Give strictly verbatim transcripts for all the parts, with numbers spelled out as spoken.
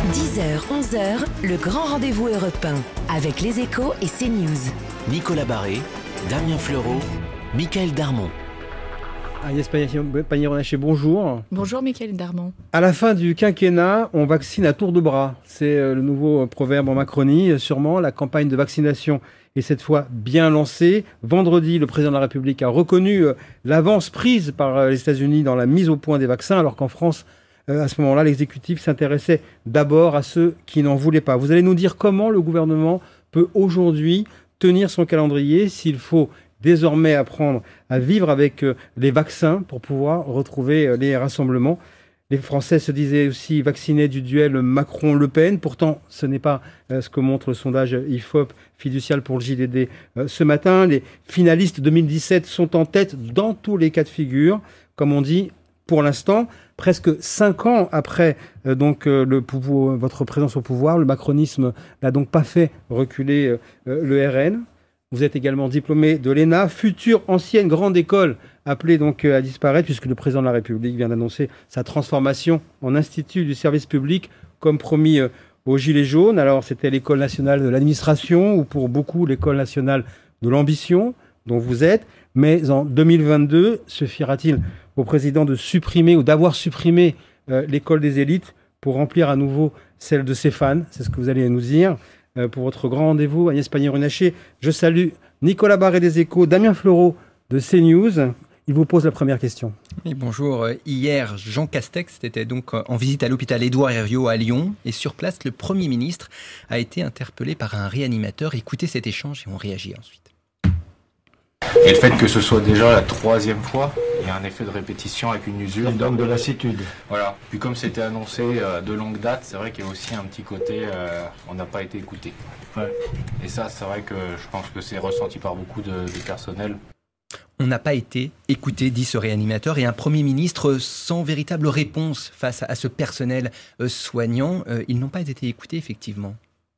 dix heures, onze heures, le grand rendez-vous européen avec les Échos et CNews. Nicolas Barré, Damien Fleureau, Michaël Darmon. Agnès Pannier-Runacher, bonjour. Bonjour Michaël Darmon. À la fin du quinquennat, on vaccine à tour de bras. C'est le nouveau proverbe en Macronie. Sûrement, la campagne de vaccination est cette fois bien lancée. Vendredi, le président de la République a reconnu l'avance prise par les États-Unis dans la mise au point des vaccins, alors qu'en France, à ce moment-là, l'exécutif s'intéressait d'abord à ceux qui n'en voulaient pas. Vous allez nous dire comment le gouvernement peut aujourd'hui tenir son calendrier, s'il faut désormais apprendre à vivre avec les vaccins pour pouvoir retrouver les rassemblements. Les Français se disaient aussi vaccinés du duel Macron-Le Pen. Pourtant, ce n'est pas ce que montre le sondage I F O P fiducial pour le J D D ce matin. Les finalistes deux mille dix-sept sont en tête dans tous les cas de figure. Comme on dit, pour l'instant, presque cinq ans après euh, donc, euh, le pouvoir, votre présence au pouvoir, le macronisme n'a donc pas fait reculer euh, le R N. Vous êtes également diplômé de l'E N A, future ancienne grande école appelée donc à disparaître puisque le président de la République vient d'annoncer sa transformation en institut du service public comme promis euh, aux Gilets jaunes. Alors c'était l'école nationale de l'administration ou pour beaucoup l'école nationale de l'ambition dont vous êtes. Mais en deux mille vingt-deux, suffira-t-il au président de supprimer ou d'avoir supprimé euh, l'école des élites pour remplir à nouveau celle de ses fans? C'est ce que vous allez nous dire. Euh, pour votre grand rendez-vous, Agnès Pannier-Runacher, je salue Nicolas Barré des Échos, Damien Fleureau de CNews. Il vous pose la première question. Oui, bonjour. Hier, Jean Castex était donc en visite à l'hôpital Édouard Herriot à Lyon. Et sur place, le Premier ministre a été interpellé par un réanimateur. Écoutez cet échange et on réagit ensuite. Et le fait que ce soit déjà la troisième fois, il y a un effet de répétition avec une usure. Il donne de lassitude. Voilà. Puis comme c'était annoncé euh, de longue date, c'est vrai qu'il y a aussi un petit côté, euh, on n'a pas été écouté. Ouais. Et ça, c'est vrai que je pense que c'est ressenti par beaucoup de, de personnel. On n'a pas été écouté, dit ce réanimateur, et un Premier ministre sans véritable réponse face à ce personnel soignant. Euh, ils n'ont pas été écoutés, effectivement.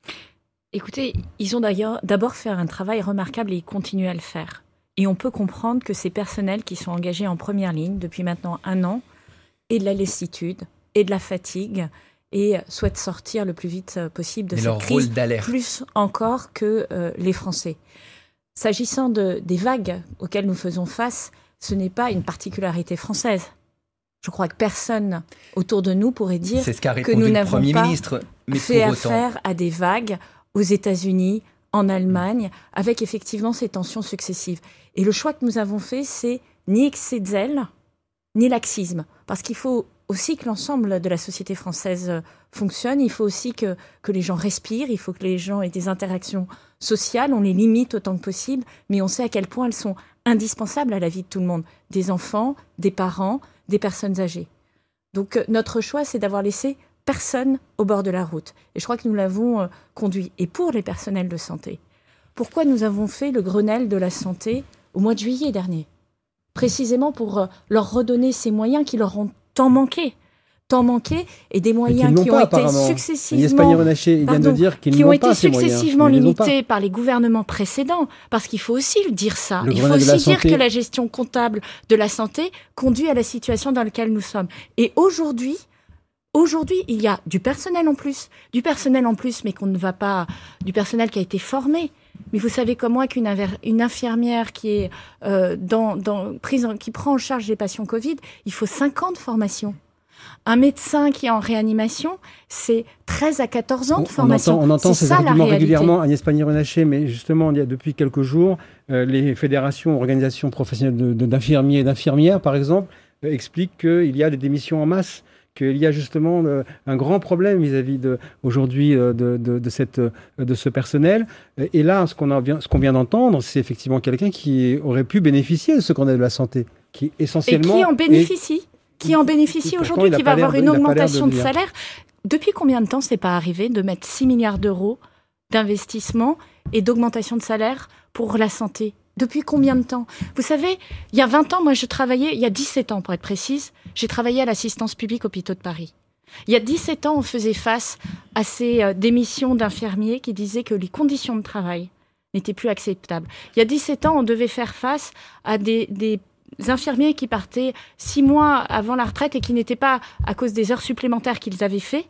Écoutez, ils ont d'ailleurs d'abord fait un travail remarquable et ils continuent à le faire. Et on peut comprendre que ces personnels qui sont engagés en première ligne depuis maintenant un an aient de la lassitude et de la fatigue et souhaitent sortir le plus vite possible de Mais cette leur crise, rôle d'alerte. Plus encore que euh, les Français. S'agissant de, des vagues auxquelles nous faisons face, ce n'est pas une particularité française. Je crois que personne autour de nous pourrait dire C'est ce qu'a que répondu nous le n'avons Premier pas ministre. Mais fait pour autant, affaire à des vagues aux États-Unis, en Allemagne, avec effectivement ces tensions successives. Et le choix que nous avons fait, c'est ni excès de zèle, ni laxisme. Parce qu'il faut aussi que l'ensemble de la société française fonctionne, il faut aussi que, que les gens respirent, il faut que les gens aient des interactions sociales, on les limite autant que possible, mais on sait à quel point elles sont indispensables à la vie de tout le monde, des enfants, des parents, des personnes âgées. Donc notre choix, c'est d'avoir laissé personne au bord de la route. Et je crois que nous l'avons euh, conduit. Et pour les personnels de santé, pourquoi nous avons fait le Grenelle de la santé au mois de juillet dernier? Précisément pour euh, leur redonner ces moyens qui leur ont tant manqué. Tant manqué et des moyens qui ont été successivement, il vient de dire qu'ils qui n'ont ont été pas ces moyens. successivement Ils les ont limités par les gouvernements précédents. Parce qu'il faut aussi le dire ça. Le Il faut Grenelle de la aussi dire santé. que la gestion comptable de la santé conduit à la situation dans laquelle nous sommes. Et aujourd'hui, Aujourd'hui, il y a du personnel en plus, du personnel en plus, mais qu'on ne va pas, du personnel qui a été formé. Mais vous savez comment qu'une inver- une infirmière qui est euh, dans, dans, prise en, qui prend en charge les patients Covid, il faut cinq ans de formation. Un médecin qui est en réanimation, c'est treize à quatorze ans de formation. On entend, on entend c'est ces ça, arguments la régulièrement, Agnès Pannier-Runacher, mais justement, il y a depuis quelques jours, euh, les fédérations, organisations professionnelles de, de, d'infirmiers et d'infirmières, par exemple, euh, expliquent qu'il y a des démissions en masse, qu'il y a justement euh, un grand problème vis-à-vis de, aujourd'hui euh, de, de, de, cette, euh, de ce personnel. Et là, ce qu'on, a, ce qu'on vient d'entendre, c'est effectivement quelqu'un qui aurait pu bénéficier de ce qu'on a de la santé, qui essentiellement... Et qui en bénéficie est... Qui en bénéficie aujourd'hui, qui va avoir une augmentation de, de salaire. Depuis combien de temps c'est pas arrivé de mettre six milliards d'euros d'investissement et d'augmentation de salaire pour la santé? Depuis combien de temps? Vous savez, il y a vingt ans, moi je travaillais, il y a dix-sept ans pour être précise, j'ai travaillé à l'assistance publique hôpitaux de Paris. Il y a dix-sept ans, on faisait face à ces euh, démissions d'infirmiers qui disaient que les conditions de travail n'étaient plus acceptables. Il y a dix-sept ans, on devait faire face à des, des infirmiers qui partaient six mois avant la retraite et qui n'étaient pas à cause des heures supplémentaires qu'ils avaient fait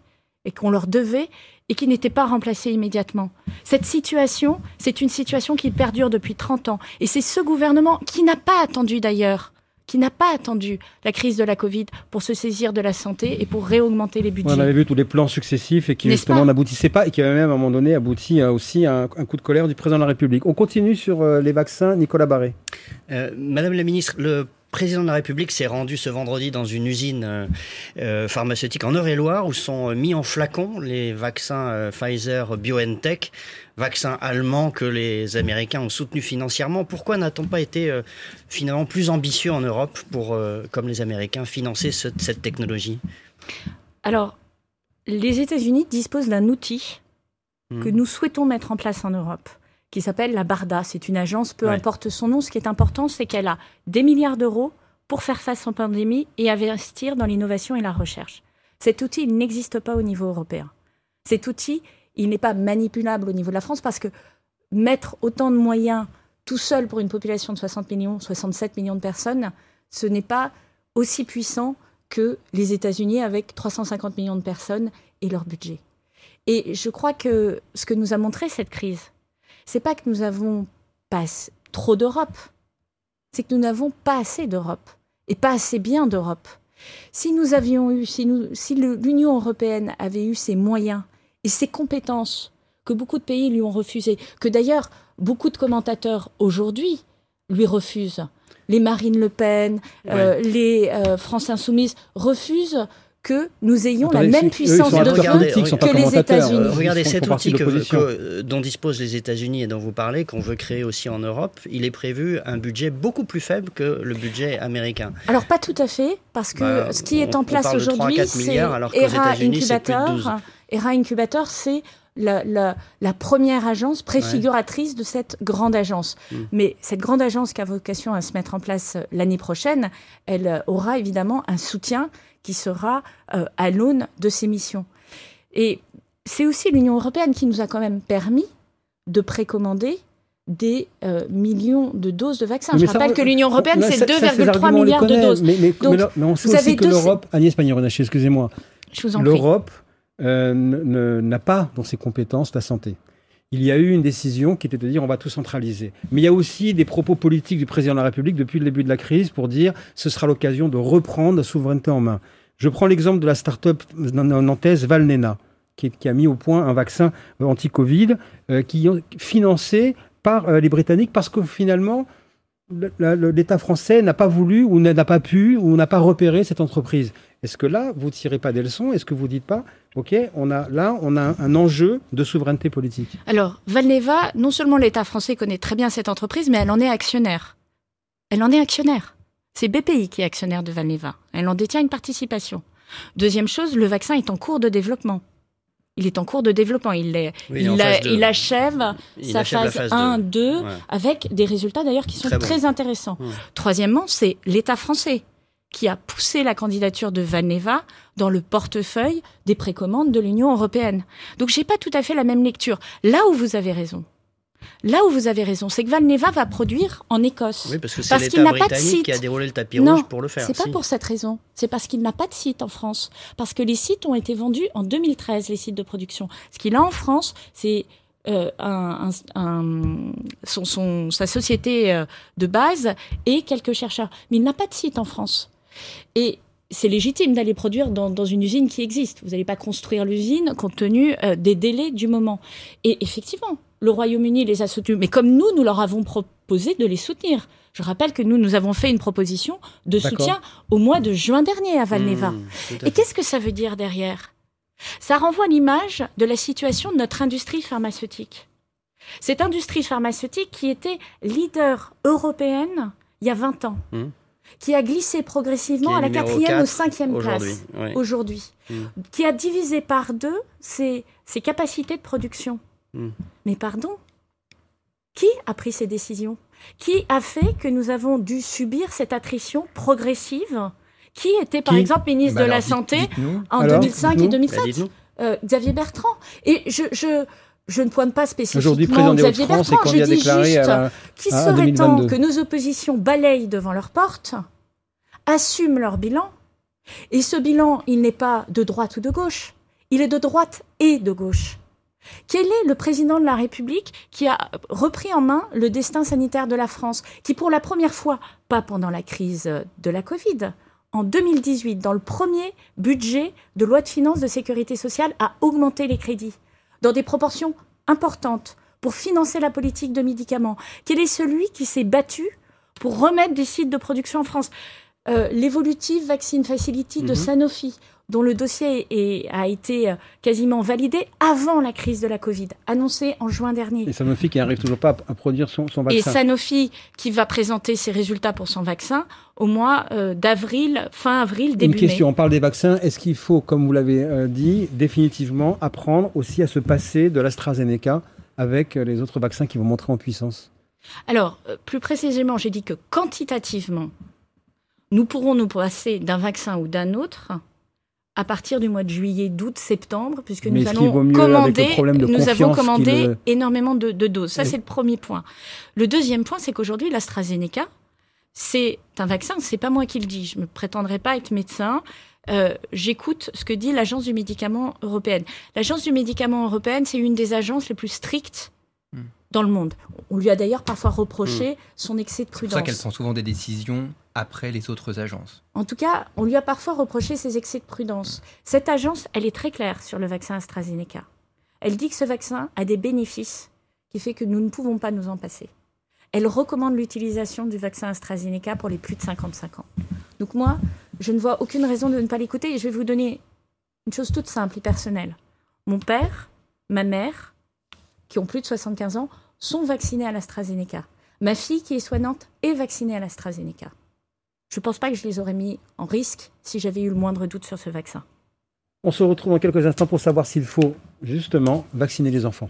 et qu'on leur devait et qui n'étaient pas remplacés immédiatement. Cette situation, c'est une situation qui perdure depuis trente ans. Et c'est ce gouvernement qui n'a pas attendu d'ailleurs, qui n'a pas attendu la crise de la Covid pour se saisir de la santé et pour réaugmenter les budgets. On avait vu tous les plans successifs et qui N'est-ce justement pas n'aboutissaient pas et qui avaient même à un moment donné abouti à aussi à un, un coup de colère du président de la République. On continue sur euh, les vaccins. Nicolas Barré. Euh, Madame la ministre, le président de la République s'est rendu ce vendredi dans une usine euh, euh, pharmaceutique en Eure-et-Loire où sont mis en flacon les vaccins euh, Pfizer-BioNTech, vaccins allemands que les Américains ont soutenus financièrement. Pourquoi n'a-t-on pas été euh, finalement plus ambitieux en Europe pour, euh, comme les Américains, financer ce, cette technologie ? Alors, les États-Unis disposent d'un outil mmh. que nous souhaitons mettre en place en Europe, qui s'appelle la BARDA. C'est une agence, peu ouais. importe son nom. Ce qui est important, c'est qu'elle a des milliards d'euros pour faire face aux pandémies et investir dans l'innovation et la recherche. Cet outil, il n'existe pas au niveau européen. Cet outil, il n'est pas manipulable au niveau de la France parce que mettre autant de moyens tout seul pour une population de soixante millions, soixante-sept millions de personnes, ce n'est pas aussi puissant que les États-Unis avec trois cent cinquante millions de personnes et leur budget. Et je crois que ce que nous a montré cette crise, c'est pas que nous avons pas trop d'Europe, c'est que nous n'avons pas assez d'Europe et pas assez bien d'Europe. Si nous avions eu, si, nous, si le, l'Union européenne avait eu ses moyens et ses compétences que beaucoup de pays lui ont refusées, que d'ailleurs beaucoup de commentateurs aujourd'hui lui refusent, les Marine Le Pen, ouais. euh, les euh, France Insoumise refusent que nous ayons Attendez, la même puissance de feu que les États-Unis. Euh, regardez cet outil que, que, dont disposent les États-Unis et dont vous parlez, qu'on veut créer aussi en Europe. Il est prévu un budget beaucoup plus faible que le budget américain. Alors pas tout à fait, parce que bah, ce qui est en place aujourd'hui, c'est ERA Incubator. ERA Incubator, c'est la, la, la première agence préfiguratrice ouais. de cette grande agence. Mmh. Mais cette grande agence qui a vocation à se mettre en place l'année prochaine, elle aura évidemment un soutien qui sera euh, à l'aune de ces missions. Et c'est aussi l'Union européenne qui nous a quand même permis de précommander des euh, millions de doses de vaccins. Mais Je rappelle ça, que l'Union européenne, on, c'est deux virgule trois milliards de doses. Mais, mais, Donc, mais, là, mais on sait aussi que l'Europe... Agnès Pannier-Runacher, excusez-moi. Je vous en L'Europe euh, ne, n'a pas dans ses compétences la santé. Il y a eu une décision qui était de dire on va tout centraliser. Mais il y a aussi des propos politiques du président de la République depuis le début de la crise pour dire ce sera l'occasion de reprendre la souveraineté en main. Je prends l'exemple de la start-up nantaise Valneva, qui, qui a mis au point un vaccin anti-Covid euh, qui est financé par euh, les Britanniques parce que finalement le, le, l'État français n'a pas voulu ou n'a pas pu ou n'a pas repéré cette entreprise. Est-ce que là, vous ne tirez pas des leçons ? Est-ce que vous ne dites pas, OK, on a, là, on a un, un enjeu de souveraineté politique ? Alors, Valneva, non seulement l'État français connaît très bien cette entreprise, mais elle en est actionnaire. Elle en est actionnaire. C'est B P I qui est actionnaire de Valneva. Elle en détient une participation. Deuxième chose, le vaccin est en cours de développement. Il est en cours de développement. Il, est, oui, il, a, il achève il sa achève phase, phase un, deux, ouais. avec des résultats d'ailleurs qui sont très, très bon. intéressants. Mmh. Troisièmement, c'est l'État français qui a poussé la candidature de Valneva dans le portefeuille des précommandes de l'Union européenne. Donc, j'ai pas tout à fait la même lecture. Là où vous avez raison, là où vous avez raison, c'est que Valneva va produire en Écosse. Oui, parce que c'est parce l'État britannique qui a déroulé le tapis non, rouge pour le faire. C'est pas si. pour cette raison. C'est parce qu'il n'a pas de site en France. Parce que les sites ont été vendus en deux mille treize, les sites de production. Ce qu'il a en France, c'est euh, un, un, un, son, son, sa société euh, de base et quelques chercheurs. Mais il n'a pas de site en France. Et c'est légitime d'aller produire dans, dans une usine qui existe. Vous n'allez pas construire l'usine compte tenu euh, des délais du moment. Et effectivement, le Royaume-Uni les a soutenus. Mais comme nous, nous leur avons proposé de les soutenir. Je rappelle que nous, nous avons fait une proposition de D'accord. soutien au mois de juin dernier à Valneva. Mmh, à Et qu'est-ce que ça veut dire derrière ? Ça renvoie l'image de la situation de notre industrie pharmaceutique. Cette industrie pharmaceutique qui était leader européenne il y a vingt ans. Mmh. Qui a glissé progressivement à la quatrième ou cinquième place oui. aujourd'hui, mmh. qui a divisé par deux ses, ses capacités de production. Mmh. Mais pardon, qui a pris ces décisions ? Qui a fait que nous avons dû subir cette attrition progressive ? Qui était par qui exemple ministre bah de alors, la Santé en alors, deux mille cinq et deux mille sept bah, euh, Xavier Bertrand. Et je... je Je ne pointe pas spécifiquement Xavier Bertrand, je dis juste la, qu'il serait temps que nos oppositions balayent devant leur porte, assument leur bilan, et ce bilan, il n'est pas de droite ou de gauche, il est de droite et de gauche. Quel est le président de la République qui a repris en main le destin sanitaire de la France, qui pour la première fois, pas pendant la crise de la Covid, en deux mille dix-huit, dans le premier budget de loi de finances de sécurité sociale, a augmenté les crédits dans des proportions importantes pour financer la politique de médicaments? Quel est celui qui s'est battu pour remettre des sites de production en France? euh, L'Evolutive Vaccine Facility de mmh. Sanofi, dont le dossier est, a été quasiment validé avant la crise de la Covid, annoncé en juin dernier. Et Sanofi qui n'arrive toujours pas à produire son, son vaccin. Et Sanofi qui va présenter ses résultats pour son vaccin au mois euh, d'avril, fin avril, début mai. Une question, on parle des vaccins. Est-ce qu'il faut, comme vous l'avez euh, dit, définitivement apprendre aussi à se passer de l'AstraZeneca avec les autres vaccins qui vont monter en puissance? Alors, euh, plus précisément, j'ai dit que quantitativement, nous pourrons nous passer d'un vaccin ou d'un autre à partir du mois de juillet, d'août, septembre, puisque Mais nous allons commander, nous avons commandé le... énormément de, de doses. Ça, Et... c'est le premier point. Le deuxième point, c'est qu'aujourd'hui, l'AstraZeneca, c'est un vaccin, c'est pas moi qui le dis. Je ne me prétendrai pas être médecin. Euh, j'écoute ce que dit l'Agence du médicament européenne. L'Agence du médicament européenne, c'est une des agences les plus strictes mmh. dans le monde. On lui a d'ailleurs parfois reproché mmh. son excès de prudence. C'est pour ça qu'elle prend souvent des décisions après les autres agences. En tout cas, on lui a parfois reproché ses excès de prudence. Cette agence, elle est très claire sur le vaccin AstraZeneca. Elle dit que ce vaccin a des bénéfices qui fait que nous ne pouvons pas nous en passer. Elle recommande l'utilisation du vaccin AstraZeneca pour les plus de cinquante-cinq ans. Donc moi, je ne vois aucune raison de ne pas l'écouter et je vais vous donner une chose toute simple et personnelle. Mon père, ma mère, qui ont plus de soixante-quinze ans, sont vaccinés à l'AstraZeneca. Ma fille, qui est soignante, est vaccinée à l'AstraZeneca. Je ne pense pas que je les aurais mis en risque si j'avais eu le moindre doute sur ce vaccin. On se retrouve dans quelques instants pour savoir s'il faut justement vacciner les enfants.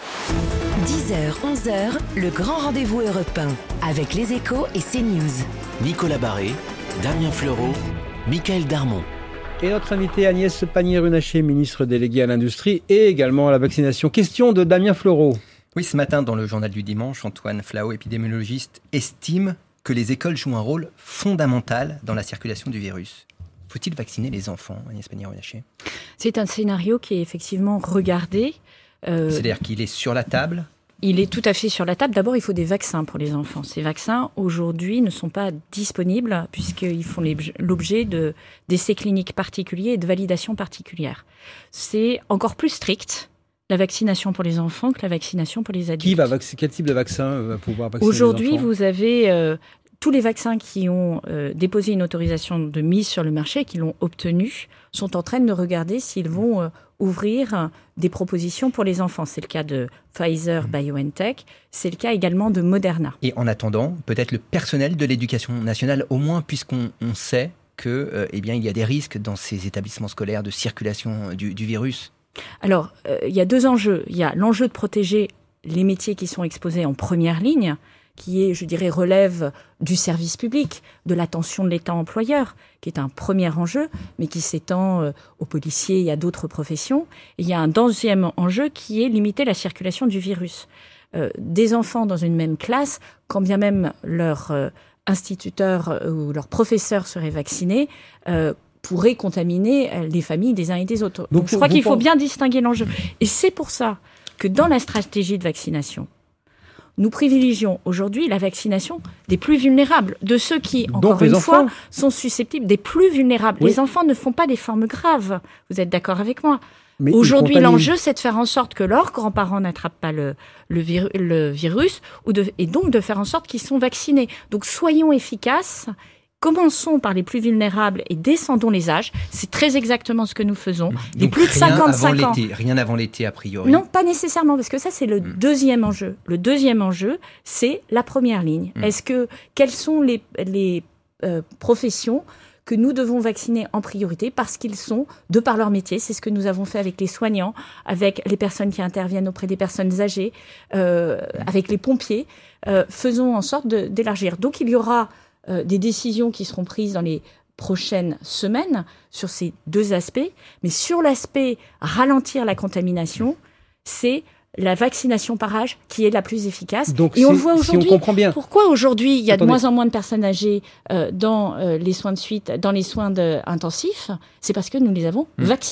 dix heures, onze heures, le grand rendez-vous Europe un avec les Échos et CNews. Nicolas Barré, Damien Fleureau, Michael Darmon. Et notre invité Agnès Pannier-Runacher, ministre déléguée à l'industrie et également à la vaccination. Question de Damien Fleureau. Oui, ce matin, dans le journal du dimanche, Antoine Flao, épidémiologiste, estime que les écoles jouent un rôle fondamental dans la circulation du virus. Faut-il vacciner les enfants, Agnès Pannier-Runacher ? C'est un scénario qui est effectivement regardé. Euh, C'est-à-dire qu'il est sur la table ? Il est tout à fait sur la table. D'abord, il faut des vaccins pour les enfants. Ces vaccins, aujourd'hui, ne sont pas disponibles puisqu'ils font l'objet de, d'essais cliniques particuliers et de validations particulières. C'est encore plus strict, la vaccination pour les enfants, que la vaccination pour les adultes. Qui va vac- Quel type de vaccin va pouvoir vacciner Aujourd'hui, les enfants ? vous avez euh, tous les vaccins qui ont euh, déposé une autorisation de mise sur le marché, qui l'ont obtenue, sont en train de regarder s'ils vont euh, ouvrir des propositions pour les enfants. C'est le cas de Pfizer, BioNTech, c'est le cas également de Moderna. Et en attendant, peut-être le personnel de l'éducation nationale, au moins puisqu'on on sait que, euh, eh bien, il y a des risques dans ces établissements scolaires de circulation du, du virus. Alors, euh, il y a deux enjeux. Il y a l'enjeu de protéger les métiers qui sont exposés en première ligne, qui est, je dirais, relève du service public, de l'attention de l'État employeur, qui est un premier enjeu, mais qui s'étend euh, aux policiers et à d'autres professions. Et il y a un deuxième enjeu qui est limiter la circulation du virus. Euh, des enfants dans une même classe, quand bien même leur euh, instituteur euh, ou leur professeur serait vacciné, euh, pourrait contaminer les familles des uns et des autres. Donc, Donc je crois qu'il faut bien distinguer l'enjeu. Et c'est pour ça que dans la stratégie de vaccination, nous privilégions aujourd'hui la vaccination des plus vulnérables, de ceux qui, encore une fois, sont susceptibles des plus vulnérables. Oui. Les enfants ne font pas des formes graves. Vous êtes d'accord avec moi ? Mais aujourd'hui, l'enjeu, c'est de faire en sorte que leurs grands-parents n'attrapent pas le, le, vir, le virus, ou de, et donc de faire en sorte qu'ils sont vaccinés. Donc soyons efficaces. Commençons par les plus vulnérables et descendons les âges. C'est très exactement ce que nous faisons. Les Donc plus de cinquante-cinq ans. Rien avant l'été, a priori. Non, pas nécessairement, parce que ça, c'est le mmh. deuxième enjeu. Le deuxième enjeu, c'est la première ligne. Mmh. Est-ce que, quelles sont les, les euh, professions que nous devons vacciner en priorité parce qu'ils sont, de par leur métier, c'est ce que nous avons fait avec les soignants, avec les personnes qui interviennent auprès des personnes âgées, euh, mmh. avec les pompiers. Euh, faisons en sorte de, d'élargir. Donc, il y aura Euh, des décisions qui seront prises dans les prochaines semaines sur ces deux aspects. Mais sur l'aspect ralentir la contamination, c'est la vaccination par âge qui est la plus efficace. Donc, et on le voit aujourd'hui. Si on comprend bien. Pourquoi aujourd'hui il y a Attendez. de moins en moins de personnes âgées euh, dans euh, les soins de suite, dans les soins de, intensifs ? C'est parce que nous les avons mmh. vaccinées.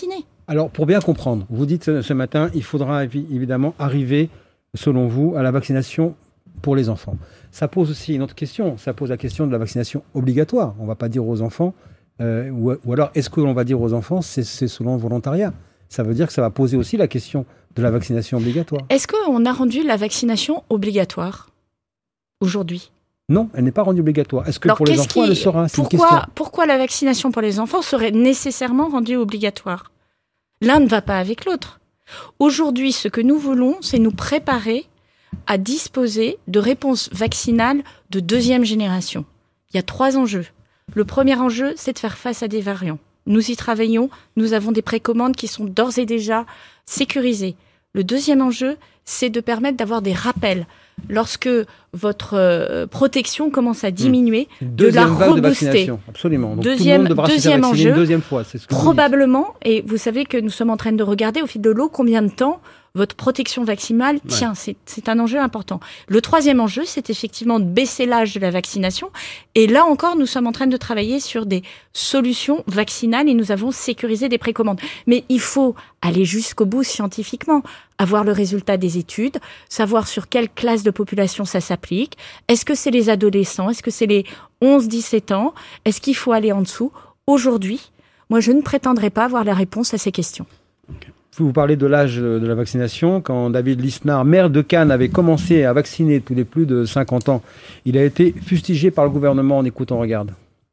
Alors, pour bien comprendre, vous dites ce matin, il faudra évidemment arriver, selon vous, à la vaccination pour les enfants. Ça pose aussi une autre question. Ça pose la question de la vaccination obligatoire. On ne va pas dire aux enfants, euh, ou, ou alors est-ce que l'on va dire aux enfants, c'est, c'est selon le volontariat. Ça veut dire que ça va poser aussi la question de la vaccination obligatoire. Est-ce qu'on a rendu la vaccination obligatoire aujourd'hui ? Non, elle n'est pas rendue obligatoire. Est-ce que Alors, pour les enfants, qui... elle le sera ? C'est pourquoi, une question. pourquoi la vaccination pour les enfants serait nécessairement rendue obligatoire ? L'un ne va pas avec l'autre. Aujourd'hui, ce que nous voulons, c'est nous préparer à disposer de réponses vaccinales de deuxième génération. Il y a trois enjeux. Le premier enjeu, c'est de faire face à des variants. Nous y travaillons, nous avons des précommandes qui sont d'ores et déjà sécurisées. Le deuxième enjeu, c'est de permettre d'avoir des rappels. Lorsque votre euh, protection commence à diminuer, mmh. de la vague rebooster. De vaccination, absolument. Donc deuxième, tout le monde devra deuxième se faire vacciner enjeu, une deuxième fois. C'est ce que probablement, et vous savez que nous sommes en train de regarder au fil de l'eau combien de temps votre protection vaccinale tient. Ouais. C'est, c'est un enjeu important. Le troisième enjeu, c'est effectivement de baisser l'âge de la vaccination. Et là encore, nous sommes en train de travailler sur des solutions vaccinales et nous avons sécurisé des précommandes. Mais il faut aller jusqu'au bout scientifiquement, avoir le résultat des études, savoir sur quelle classe de population ça s'applique. Est-ce que c'est les adolescents ? Est-ce que c'est les onze dix-sept ans ? Est-ce qu'il faut aller en dessous ? Aujourd'hui, moi, je ne prétendrai pas avoir la réponse à ces questions. Okay. Vous parlez de l'âge de la vaccination. Quand David Lisnard, maire de Cannes, avait commencé à vacciner tous les plus de cinquante ans, il a été fustigé par le gouvernement. En écoutant, regarde.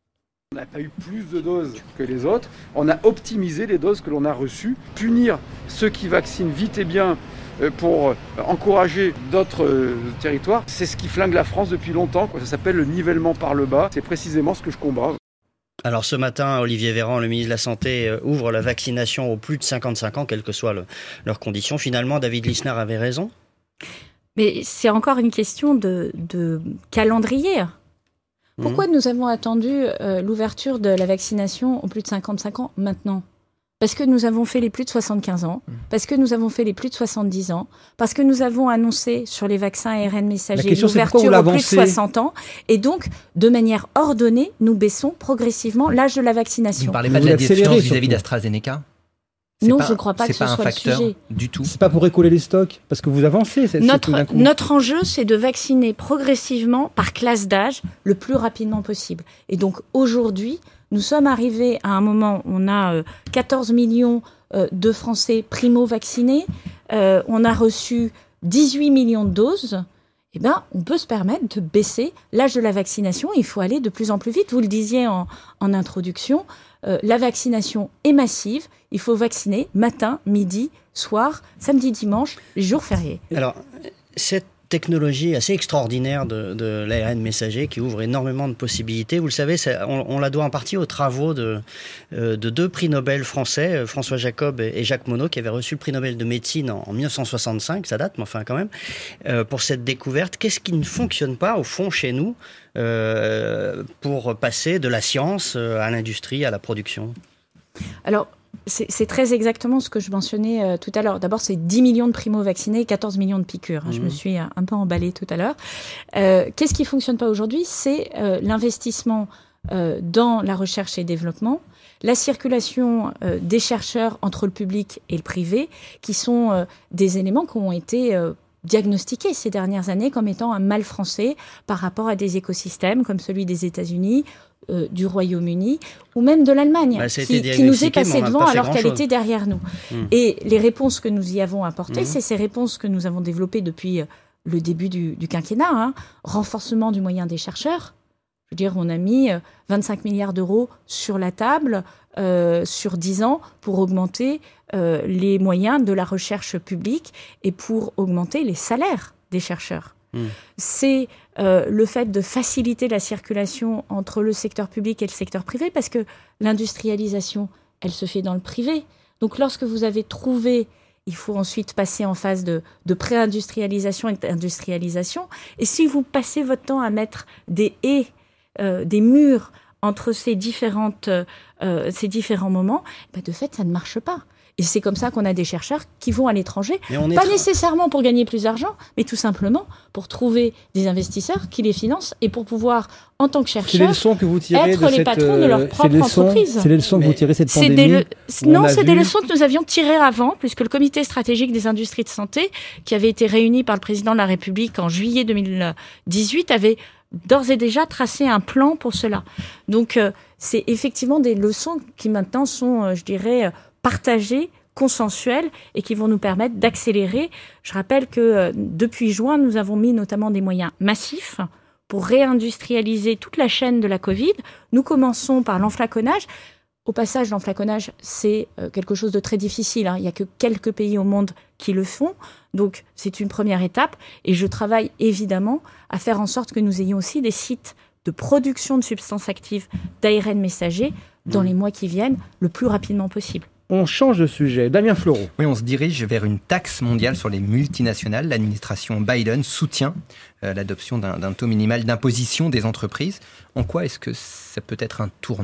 On n'a pas eu plus de doses que les autres. On a optimisé les doses que l'on a reçues. Punir ceux qui vaccinent vite et bien pour encourager d'autres territoires, c'est ce qui flingue la France depuis longtemps. Ça s'appelle le nivellement par le bas. C'est précisément ce que je combats. Alors ce matin, Olivier Véran, le ministre de la Santé, ouvre la vaccination aux plus de cinquante-cinq ans, quelles que soient le, leurs conditions. Finalement, David Lisnard avait raison ? Mais c'est encore une question de, de calendrier. Pourquoi mmh. nous avons attendu euh, l'ouverture de la vaccination aux plus de cinquante-cinq ans maintenant ? Parce que nous avons fait les plus de soixante-quinze ans, parce que nous avons fait les plus de soixante-dix ans, parce que nous avons annoncé sur les vaccins A R N messagers l'ouverture aux plus de soixante ans. Et donc, de manière ordonnée, nous baissons progressivement l'âge de la vaccination. Vous ne parlez pas de la défiance vis-à-vis d'AstraZeneca ? C'est non, pas, je ne crois pas que ce pas soit le facteur le sujet. Du tout. C'est pas pour écouler les stocks, parce que vous avancez. C'est, notre, c'est notre enjeu, c'est de vacciner progressivement par classe d'âge le plus rapidement possible. Et donc aujourd'hui, nous sommes arrivés à un moment où on a euh, quatorze millions euh, de Français primo-vaccinés, euh, on a reçu dix-huit millions de doses. Eh ben, on peut se permettre de baisser l'âge de la vaccination. Il faut aller de plus en plus vite. Vous le disiez en, en introduction, euh, la vaccination est massive. Il faut vacciner matin, midi, soir, samedi, dimanche, les jours fériés. Alors, cette technologie assez extraordinaire de, de l'A R N messager qui ouvre énormément de possibilités. Vous le savez, ça, on, on la doit en partie aux travaux de, euh, de deux prix Nobel français, François Jacob et Jacques Monod, qui avaient reçu le prix Nobel de médecine en, en dix-neuf cent soixante-cinq, ça date, mais enfin quand même, euh, pour cette découverte. Qu'est-ce qui ne fonctionne pas, au fond, chez nous, euh, pour passer de la science à l'industrie, à la production ? Alors, C'est, c'est très exactement ce que je mentionnais euh, tout à l'heure. D'abord, c'est dix millions de primo-vaccinés et quatorze millions de piqûres. Hein. Mmh. Je me suis un, un peu emballée tout à l'heure. Euh, qu'est-ce qui ne fonctionne pas aujourd'hui ? C'est euh, l'investissement euh, dans la recherche et développement, la circulation euh, des chercheurs entre le public et le privé, qui sont euh, des éléments qui ont été euh, diagnostiqués ces dernières années comme étant un mal français par rapport à des écosystèmes comme celui des États-Unis, Euh, du Royaume-Uni ou même de l'Allemagne, bah, qui, qui nous est passée devant alors qu'elle chose. était derrière nous. Mmh. Et les réponses que nous y avons apportées, mmh. c'est ces réponses que nous avons développées depuis le début du, du quinquennat. Hein. Renforcement du moyen des chercheurs. Je veux dire, on a mis vingt-cinq milliards d'euros sur la table euh, sur dix ans pour augmenter euh, les moyens de la recherche publique et pour augmenter les salaires des chercheurs. Mmh. C'est euh, le fait de faciliter la circulation entre le secteur public et le secteur privé, parce que l'industrialisation, elle se fait dans le privé. Donc lorsque vous avez trouvé, il faut ensuite passer en phase de, de pré-industrialisation et d'industrialisation. Et si vous passez votre temps à mettre des haies, euh, des murs entre ces, différentes, euh, ces différents moments, bah de fait, ça ne marche pas. Et c'est comme ça qu'on a des chercheurs qui vont à l'étranger, pas tra- nécessairement pour gagner plus d'argent, mais tout simplement pour trouver des investisseurs qui les financent et pour pouvoir, en tant que chercheurs, c'est les leçons que vous tirez être de les cette, patrons de leur propre c'est les leçons, entreprise. C'est les leçons que vous tirez de cette c'est pandémie. des le... Non, c'est vu... des leçons que nous avions tirées avant, puisque le comité stratégique des industries de santé, qui avait été réuni par le président de la République en juillet deux mille dix-huit, avait d'ores et déjà tracé un plan pour cela. Donc, euh, c'est effectivement des leçons qui maintenant sont, euh, je dirais, partagées, consensuelles et qui vont nous permettre d'accélérer. Je rappelle que euh, depuis juin, nous avons mis notamment des moyens massifs pour réindustrialiser toute la chaîne de la Covid. Nous commençons par l'enflaconnage. Au passage, l'enflaconnage, c'est euh, quelque chose de très difficile, hein. Il n'y a que quelques pays au monde qui le font. Donc, c'est une première étape. Et je travaille évidemment à faire en sorte que nous ayons aussi des sites de production de substances actives d'A R N messager dans les mois qui viennent, le plus rapidement possible. On change de sujet. Damien Fleureau. Oui, on se dirige vers une taxe mondiale sur les multinationales. L'administration Biden soutient euh, l'adoption d'un, d'un taux minimal d'imposition des entreprises. En quoi est-ce que ça peut être un tournant ?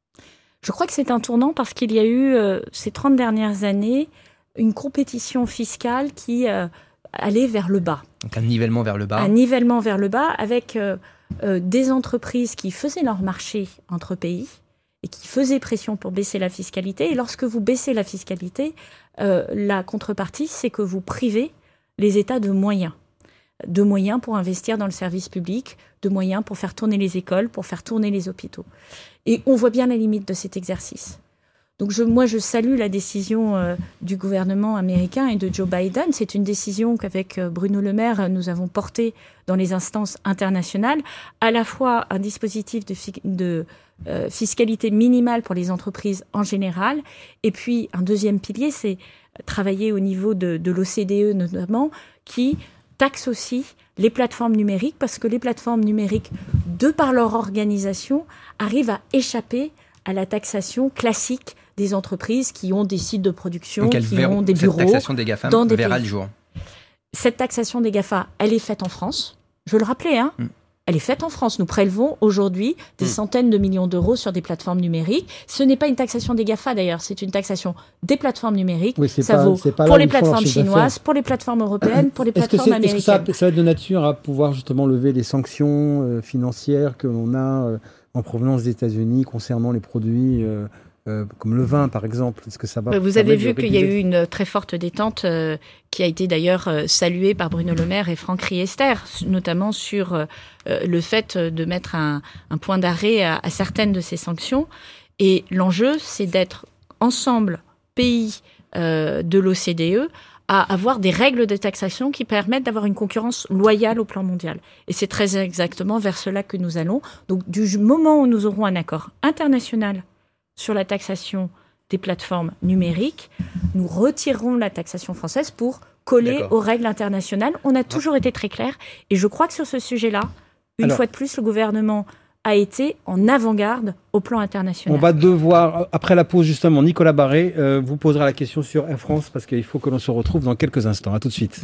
Je crois que c'est un tournant parce qu'il y a eu, euh, ces trente dernières années, une compétition fiscale qui euh, allait vers le bas. Donc un nivellement vers le bas. Un nivellement vers le bas avec euh, euh, des entreprises qui faisaient leur marché entre pays et qui faisaient pression pour baisser la fiscalité. Et lorsque vous baissez la fiscalité, euh, la contrepartie, c'est que vous privez les États de moyens. De moyens pour investir dans le service public, de moyens pour faire tourner les écoles, pour faire tourner les hôpitaux. Et on voit bien la limite de cet exercice. Donc je, moi, je salue la décision euh, du gouvernement américain et de Joe Biden. C'est une décision qu'avec euh, Bruno Le Maire, nous avons portée dans les instances internationales, à la fois un dispositif de, fi- de euh, fiscalité minimale pour les entreprises en général, et puis un deuxième pilier, c'est travailler au niveau de, de l'O C D E notamment, qui taxe aussi les plateformes numériques, parce que les plateformes numériques, de par leur organisation, arrivent à échapper à la taxation classique des entreprises qui ont des sites de production, Donc qui ver- ont des bureaux. Cette taxation des GAFAM dans des verra pays. le jour. Cette taxation des GAFA, elle est faite en France. Je le rappelais, hein. Mm. Elle est faite en France. Nous prélevons aujourd'hui des mmh. centaines de millions d'euros sur des plateformes numériques. Ce n'est pas une taxation des GAFA d'ailleurs, c'est une taxation des plateformes numériques. Oui, c'est ça pas, vaut c'est pas pour les plateformes chinoises, pour les plateformes européennes, pour les est-ce plateformes que américaines. Est-ce que ça, ça va être de nature à pouvoir justement lever les sanctions euh, financières que l'on a euh, en provenance des États-Unis concernant les produits euh, euh, comme le vin par exemple? Est-ce que ça va Vous avez vu qu'il y a eu une très forte détente euh, qui a été d'ailleurs euh, saluée par Bruno Le Maire et Franck Riester, notamment sur euh, le fait de mettre un, un point d'arrêt à, à certaines de ces sanctions. Et l'enjeu, c'est d'être ensemble, pays euh, de l'O C D E, à avoir des règles de taxation qui permettent d'avoir une concurrence loyale au plan mondial. Et c'est très exactement vers cela que nous allons. Donc du moment où nous aurons un accord international sur la taxation des plateformes numériques, nous retirerons la taxation française pour coller D'accord. aux règles internationales. On a toujours été très clair. Et je crois que sur ce sujet-là, une Alors, fois de plus, le gouvernement a été en avant-garde au plan international. On va devoir, après la pause justement, Nicolas Barré euh, vous posera la question sur Air France parce qu'il faut que l'on se retrouve dans quelques instants. À tout de suite.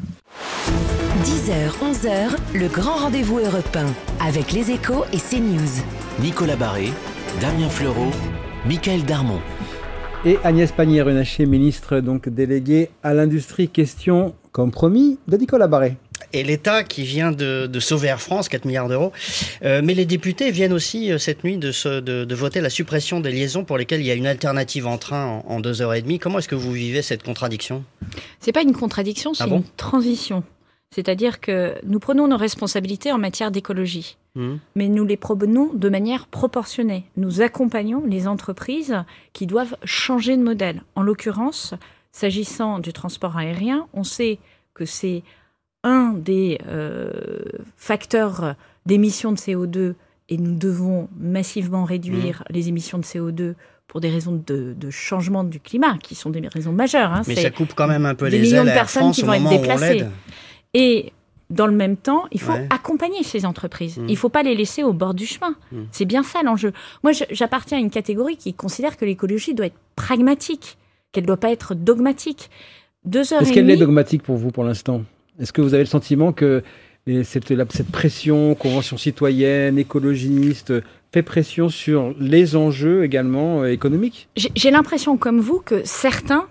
dix heures, onze heures, le grand rendez-vous européen avec les Échos et CNews. Nicolas Barré, Damien Fleureau, Michaël Darmon. Et Agnès Pannier-Runacher, ministre donc déléguée à l'industrie. Question, comme promis, de Nicolas Barré. Et l'État qui vient de, de sauver Air France, quatre milliards d'euros. Euh, mais les députés viennent aussi euh, cette nuit de, se, de, de voter la suppression des liaisons pour lesquelles il y a une alternative en train en, en deux heures et demie. Comment est-ce que vous vivez cette contradiction ? C'est pas une contradiction, c'est ah bon une transition. C'est-à-dire que nous prenons nos responsabilités en matière d'écologie, mmh. mais nous les prenons de manière proportionnée. Nous accompagnons les entreprises qui doivent changer de modèle. En l'occurrence, s'agissant du transport aérien, on sait que c'est un des euh, facteurs d'émissions de C O deux et nous devons massivement réduire mmh. les émissions de C O deux pour des raisons de, de changement du climat, qui sont des raisons majeures. Hein. Mais c'est ça coupe quand même un peu des les millions ailes de à Air personnes France qui au vont être moment où on déplacées. l'aide. Et dans le même temps, il faut ouais. accompagner ces entreprises. Mmh. Il ne faut pas les laisser au bord du chemin. Mmh. C'est bien ça l'enjeu. Moi, je, j'appartiens à une catégorie qui considère que l'écologie doit être pragmatique, qu'elle ne doit pas être dogmatique. Deux heures Est-ce et qu'elle demie... est dogmatique pour vous pour l'instant ? Est-ce que vous avez le sentiment que et cette, la, cette pression, convention citoyenne, écologiste, fait pression sur les enjeux également euh, économiques ? J'ai, j'ai l'impression, comme vous, que certains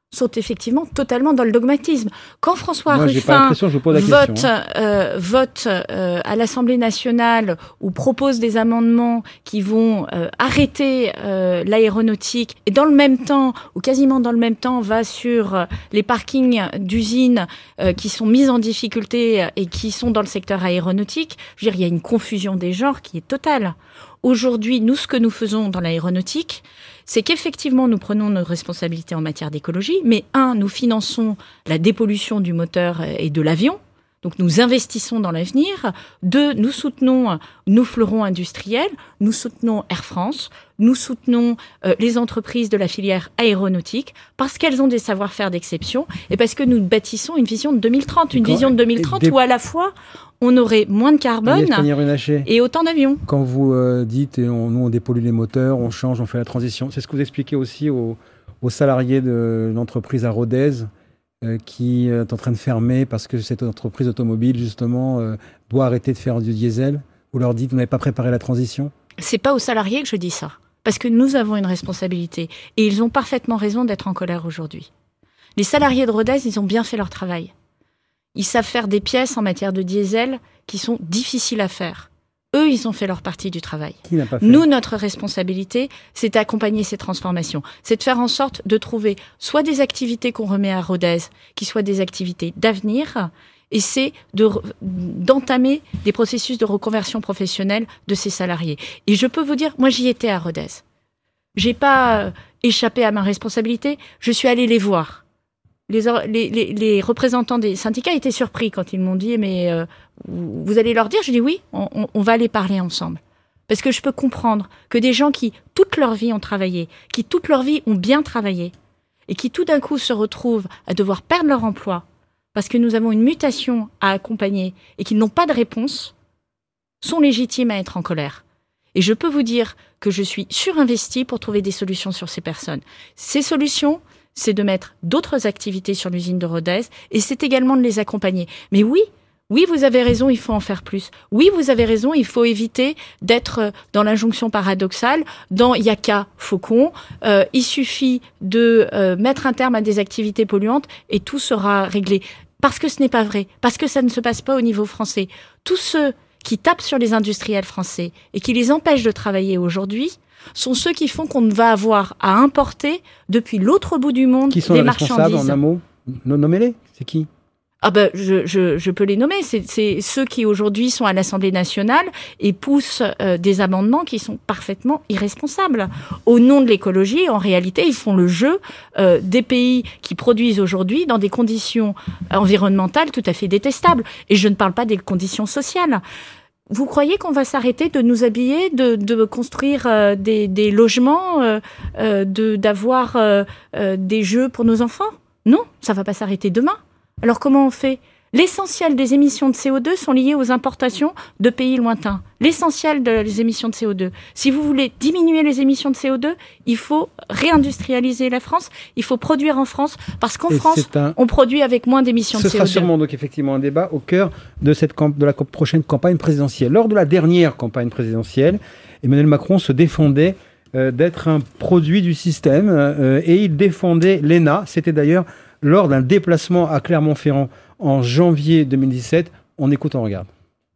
sont effectivement totalement dans le dogmatisme. Quand François Moi, j'ai pas Ruffin l'impression, je vous pose la vote, question, hein. euh, vote euh, à l'Assemblée nationale ou propose des amendements qui vont euh, arrêter euh, l'aéronautique et dans le même temps, ou quasiment dans le même temps, va sur euh, les parkings d'usines euh, qui sont mises en difficulté et qui sont dans le secteur aéronautique, je veux dire, il y a une confusion des genres qui est totale. Aujourd'hui, nous, ce que nous faisons dans l'aéronautique, c'est qu'effectivement, nous prenons nos responsabilités en matière d'écologie, mais un, nous finançons la dépollution du moteur et de l'avion, donc nous investissons dans l'avenir. Deux, nous soutenons nos fleurons industriels, nous soutenons Air France, nous soutenons euh, les entreprises de la filière aéronautique, parce qu'elles ont des savoir-faire d'exception, et parce que nous bâtissons une vision de deux mille trente, une Quand- vision de deux mille trente des- où à la fois, on aurait moins de carbone Agnès Pannier-Runacher, et autant d'avions. quand vous euh, dites, et on- nous on dépollue les moteurs, on change, on fait la transition, c'est ce que vous expliquez aussi aux, aux salariés de l'entreprise à Rodez euh, qui est en train de fermer parce que cette entreprise automobile justement euh, doit arrêter de faire du diesel. Vous leur dites, vous n'avez pas préparé la transition? C'est pas aux salariés que je dis ça, parce que nous avons une responsabilité et ils ont parfaitement raison d'être en colère aujourd'hui. Les salariés de Rodez, ils ont bien fait leur travail. Ils savent faire des pièces en matière de diesel qui sont difficiles à faire. Eux, ils ont fait leur partie du travail. Qui n'a pas fait? Nous, notre responsabilité, c'est d'accompagner ces transformations. C'est de faire en sorte de trouver soit des activités qu'on remet à Rodez, qui soient des activités d'avenir, et c'est de, d'entamer des processus de reconversion professionnelle de ces salariés. Et je peux vous dire, moi, j'y étais à Rodez. J'ai pas euh, échappé à ma responsabilité, je suis allée les voir. Les, or- les, les, les représentants des syndicats étaient surpris quand ils m'ont dit « mais euh, vous, vous allez leur dire ?» Je dis « oui, on, on, on va aller parler ensemble. » Parce que je peux comprendre que des gens qui, toute leur vie, ont travaillé, qui, toute leur vie, ont bien travaillé, et qui, tout d'un coup, se retrouvent à devoir perdre leur emploi, parce que nous avons une mutation à accompagner, et qu'ils n'ont pas de réponse, sont légitimes à être en colère. Et je peux vous dire que je suis surinvestie pour trouver des solutions sur ces personnes. Ces solutions, c'est de mettre d'autres activités sur l'usine de Rodez et c'est également de les accompagner. Mais oui, oui, vous avez raison, il faut en faire plus. Oui, vous avez raison, il faut éviter d'être dans l'injonction paradoxale, dans il n'y a qu'à faucon, euh, il suffit de euh, mettre un terme à des activités polluantes et tout sera réglé. Parce que ce n'est pas vrai, parce que ça ne se passe pas au niveau français. Tous ceux qui tapent sur les industriels français et qui les empêchent de travailler aujourd'hui sont ceux qui font qu'on va avoir à importer depuis l'autre bout du monde Qui sont des les responsables marchandises. en un mot? No- Nommez-les. C'est qui? Ah ben, je, je, je peux les nommer. C'est, c'est ceux qui aujourd'hui sont à l'Assemblée nationale et poussent euh, des amendements qui sont parfaitement irresponsables. Au nom de l'écologie, en réalité, ils font le jeu euh, des pays qui produisent aujourd'hui dans des conditions environnementales tout à fait détestables. Et je ne parle pas des conditions sociales. Vous croyez qu'on va s'arrêter de nous habiller, de, de construire euh, des, des logements, euh, euh, de, d'avoir euh, euh, des jeux pour nos enfants? Non, ça va pas s'arrêter demain. Alors comment on fait? L'essentiel des émissions de C O deux sont liées aux importations de pays lointains. L'essentiel des émissions de C O deux. Si vous voulez diminuer les émissions de C O deux, il faut réindustrialiser la France, il faut produire en France, parce qu'en Et France, c'est un- on produit avec moins d'émissions de Ce C O deux. sera sûrement donc effectivement un débat au cœur de, cette camp- de la camp- prochaine campagne présidentielle. Lors de la dernière campagne présidentielle, Emmanuel Macron se défendait euh, d'être un produit du système euh, et il défendait l'E N A. C'était d'ailleurs lors d'un déplacement à Clermont-Ferrand en janvier deux mille dix-sept. On écoute, on regarde.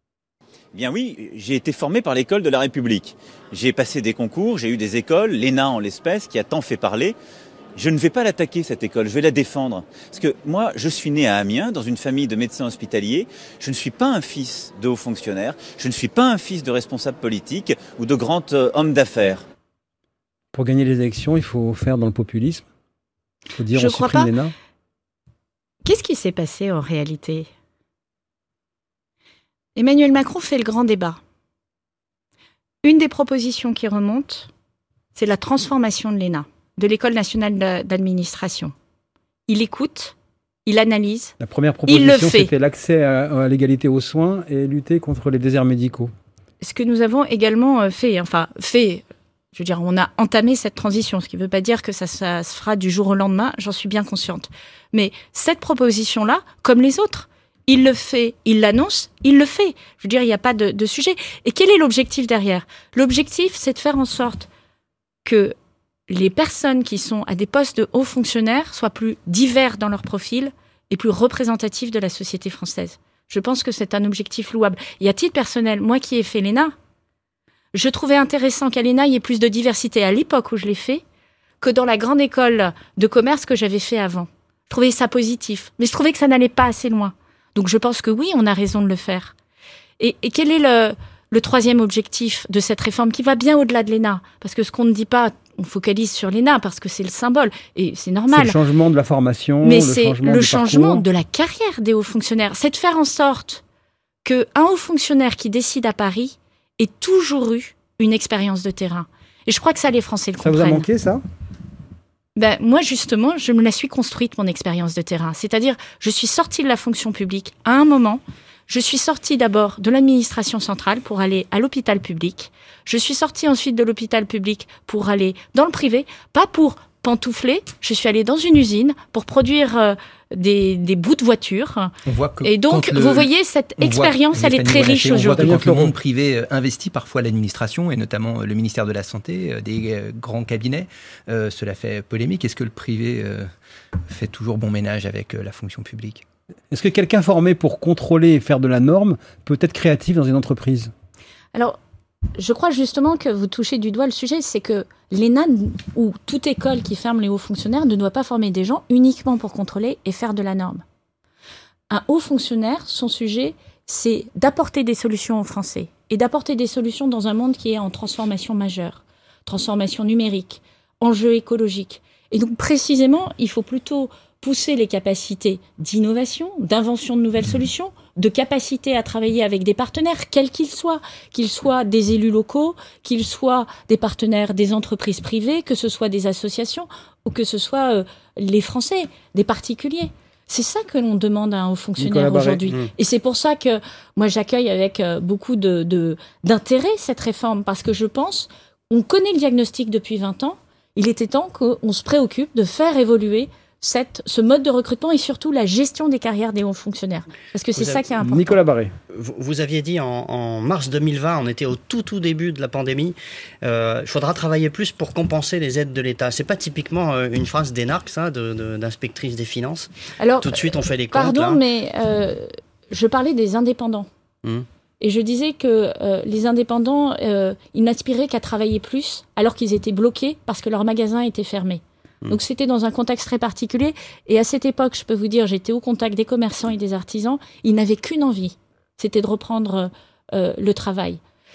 Bien oui, j'ai été formé par l'école de la République. J'ai passé des concours, j'ai eu des écoles, l'E N A en l'espèce, qui a tant fait parler. Je ne vais pas l'attaquer, cette école, je vais la défendre. Parce que moi, je suis né à Amiens, dans une famille de médecins hospitaliers. Je ne suis pas un fils de haut fonctionnaire, je ne suis pas un fils de responsable politique ou de grand euh, homme d'affaires. Pour gagner les élections, il faut faire dans le populisme. Il faut dire Je on crois supprime pas. l'E N A. Qu'est-ce qui s'est passé en réalité? Emmanuel Macron fait le grand débat. Une des propositions qui remonte, c'est la transformation de l'E N A, de l'École nationale d'a- d'administration. Il écoute, il analyse. La première Il le proposition, fait. c'était l'accès à, à l'égalité aux soins et lutter contre les déserts médicaux. Ce que nous avons également euh, fait, enfin fait, je veux dire, on a entamé cette transition, ce qui ne veut pas dire que ça, ça se fera du jour au lendemain, j'en suis bien consciente. Mais cette proposition-là, comme les autres, il le fait, il l'annonce, il le fait. Je veux dire, il n'y a pas de, de sujet. Et quel est l'objectif derrière? L'objectif, c'est de faire en sorte que les personnes qui sont à des postes de hauts fonctionnaires soient plus divers dans leur profil et plus représentatifs de la société française. Je pense que c'est un objectif louable. Et à titre personnel, moi qui ai fait l'E N A, je trouvais intéressant qu'à l'E N A, il y ait plus de diversité à l'époque où je l'ai fait que dans la grande école de commerce que j'avais fait avant. Je trouvais ça positif, mais je trouvais que ça n'allait pas assez loin. Donc je pense que oui, on a raison de le faire. Et, et quel est le, le troisième objectif de cette réforme qui va bien au-delà de l'E N A? Parce que ce qu'on ne dit pas, on focalise sur l'E N A parce que c'est le symbole, et c'est normal. C'est le changement de la formation, mais le c'est changement, le du changement parcours. de la carrière des hauts fonctionnaires. C'est de faire en sorte qu'un haut fonctionnaire qui décide à Paris ait toujours eu une expérience de terrain. Et je crois que ça, les Français le Ça comprennent. vous a manqué, ça? Ben, moi, justement, je me la suis construite, mon expérience de terrain. C'est-à-dire, je suis sortie de la fonction publique à un moment. Je suis sortie d'abord de l'administration centrale pour aller à l'hôpital public. Je suis sortie ensuite de l'hôpital public pour aller dans le privé, pas pour pantoufler. Je suis allée dans une usine pour produire euh, des, des bouts de voiture. On voit que Et donc, quand le- vous voyez, cette on voit- expérience, elle est très Stéphanie riche Bonachet, on voit que aujourd'hui. quand le monde privé euh, investit parfois l'administration, et notamment euh, le ministère de la Santé, euh, des euh, grands cabinets, euh, cela fait polémique. Est-ce que le privé euh, fait toujours bon ménage avec euh, la fonction publique? Est-ce que quelqu'un formé pour contrôler et faire de la norme peut être créatif dans une entreprise? Alors, je crois justement que vous touchez du doigt le sujet, c'est que l'E N A ou toute école qui ferme les hauts fonctionnaires ne doit pas former des gens uniquement pour contrôler et faire de la norme. Un haut fonctionnaire, son sujet, c'est d'apporter des solutions aux Français et d'apporter des solutions dans un monde qui est en transformation majeure, transformation numérique, enjeux écologiques. Et donc précisément, il faut plutôt pousser les capacités d'innovation, d'invention de nouvelles solutions, de capacité à travailler avec des partenaires, quels qu'ils soient, qu'ils soient des élus locaux, qu'ils soient des partenaires des entreprises privées, que ce soit des associations ou que ce soit euh, les Français, des particuliers. C'est ça que l'on demande à un haut fonctionnaire aujourd'hui. Mmh. Et c'est pour ça que moi j'accueille avec euh, beaucoup de, de, d'intérêt cette réforme, parce que je pense, on connaît le diagnostic depuis vingt ans, il était temps qu'on se préoccupe de faire évoluer Cette, ce mode de recrutement et surtout la gestion des carrières des hauts fonctionnaires. Parce que c'est vous ça avez, qui est important. Nicolas Barré. Vous, vous aviez dit en, en mars deux mille vingt, on était au tout tout début de la pandémie, euh, il faudra travailler plus pour compenser les aides de l'État. C'est pas typiquement euh, une phrase d'énarque, ça, de, de, d'inspectrice des finances. Alors, tout de suite, on fait les comptes. Pardon, là. mais euh, je parlais des indépendants. Hum. Et je disais que euh, les indépendants, euh, ils n'aspiraient qu'à travailler plus alors qu'ils étaient bloqués parce que leurs magasins étaient fermés. Donc c'était dans un contexte très particulier. Et à cette époque, je peux vous dire, j'étais au contact des commerçants et des artisans. Ils n'avaient qu'une envie, c'était de reprendre euh, le travail.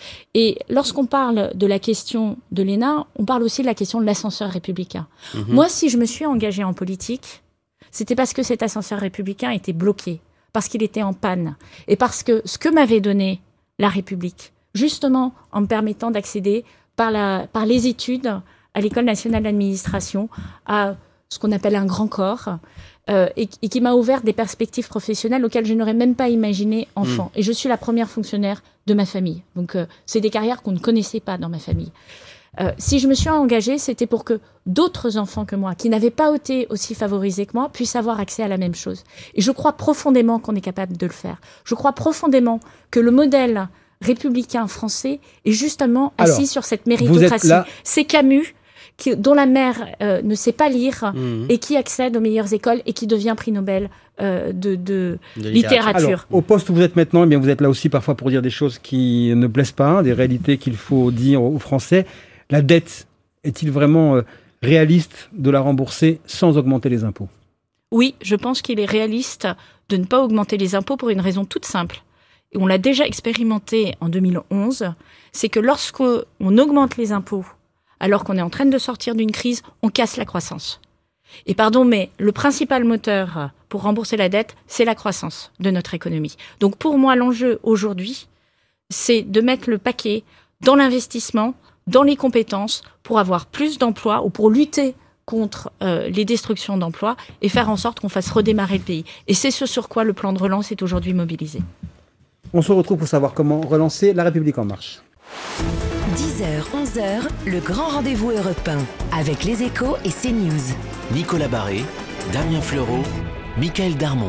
Et lorsqu'on parle de la question de l'E N A, on parle aussi de la question de l'ascenseur républicain. Mmh. Moi, si je me suis engagée en politique, c'était parce que cet ascenseur républicain était bloqué, parce qu'il était en panne, et parce que ce que m'avait donné la République, justement en me permettant d'accéder par, la, par les études à l'École nationale d'administration, à ce qu'on appelle un grand corps, euh, et, et qui m'a ouvert des perspectives professionnelles auxquelles je n'aurais même pas imaginé enfant. Mmh. Et je suis la première fonctionnaire de ma famille. Donc, euh, c'est des carrières qu'on ne connaissait pas dans ma famille. Euh, si je me suis engagée, c'était pour que d'autres enfants que moi, qui n'avaient pas été aussi favorisés que moi, puissent avoir accès à la même chose. Et je crois profondément qu'on est capable de le faire. Je crois profondément que le modèle républicain français est justement assis Alors, sur cette méritocratie. C'est Camus, qui, dont la mère euh, ne sait pas lire mmh. et qui accède aux meilleures écoles et qui devient prix Nobel euh, de, de, de littérature. Alors, au poste où vous êtes maintenant, eh bien, vous êtes là aussi parfois pour dire des choses qui ne plaisent pas, des réalités qu'il faut dire aux Français. La dette, est-il vraiment euh, réaliste de la rembourser sans augmenter les impôts? Oui, je pense qu'il est réaliste de ne pas augmenter les impôts pour une raison toute simple. Et on l'a déjà expérimenté en deux mille onze, c'est que lorsqu'on augmente les impôts, alors qu'on est en train de sortir d'une crise, on casse la croissance. Et pardon, mais le principal moteur pour rembourser la dette, c'est la croissance de notre économie. Donc pour moi, l'enjeu aujourd'hui, c'est de mettre le paquet dans l'investissement, dans les compétences, pour avoir plus d'emplois ou pour lutter contre euh, les destructions d'emplois et faire en sorte qu'on fasse redémarrer le pays. Et c'est ce sur quoi le plan de relance est aujourd'hui mobilisé. On se retrouve pour savoir comment relancer La République en marche. dix heures, onze heures, le grand rendez-vous Europe un, avec les Échos et CNews. Nicolas Barré, Damien Fleureau, Michaël Darmon.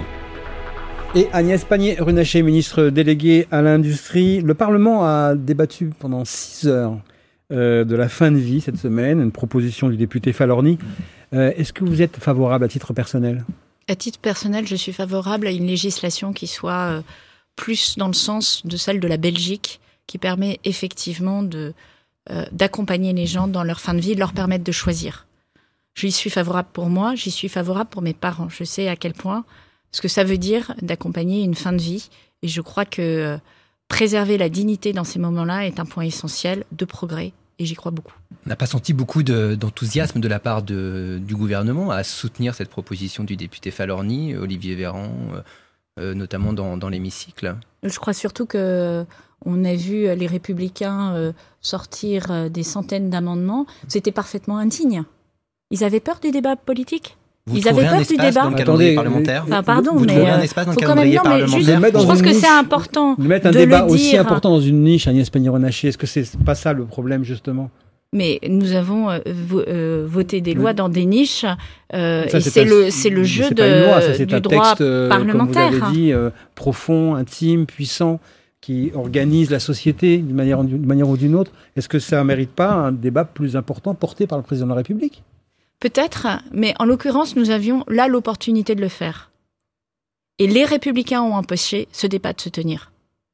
Et Agnès Pannier-Runacher, ministre déléguée à l'industrie. Le Parlement a débattu pendant six heures euh, de la fin de vie cette semaine, une proposition du député Falorni. Euh, est-ce que vous êtes favorable à titre personnel ? À titre personnel, je suis favorable à une législation qui soit euh, plus dans le sens de celle de la Belgique, qui permet effectivement de, euh, d'accompagner les gens dans leur fin de vie, de leur permettre de choisir. J'y suis favorable pour moi, j'y suis favorable pour mes parents. Je sais à quel point ce que ça veut dire d'accompagner une fin de vie. Et je crois que euh, préserver la dignité dans ces moments-là est un point essentiel de progrès. Et j'y crois beaucoup. On n'a pas senti beaucoup de, d'enthousiasme de la part de, du gouvernement à soutenir cette proposition du député Falorni, Olivier Véran, euh, notamment dans, dans l'hémicycle. Je crois surtout que on a vu les Républicains euh, sortir euh, des centaines d'amendements. C'était parfaitement indigne. Ils avaient peur du débat politique. Vous Ils avaient peur du débat. Dans le calendrier parlementaire. Enfin, pardon, vous mais trouvez un euh, espace dans le faut quand calendrier même, non, mais juste, parlementaire. je pense que c'est important de mettre un de débat le aussi dire. important dans une niche, Agnès Pannier-Runacher. Est-ce que c'est pas ça le problème justement ? Mais nous avons euh, vo- euh, voté des lois oui. dans des niches, euh, ça, et c'est, c'est, un, le, c'est le jeu c'est de, pas une loi, ça, c'est du un droit texte, euh, parlementaire. Comme vous avez dit, euh, profond, intime, puissant, qui organise la société d'une manière, d'une manière ou d'une autre. Est-ce que ça ne mérite pas un débat plus important porté par le président de la République ? Peut-être, mais en l'occurrence, nous avions là l'opportunité de le faire. Et les Républicains ont empêché ce débat de se tenir.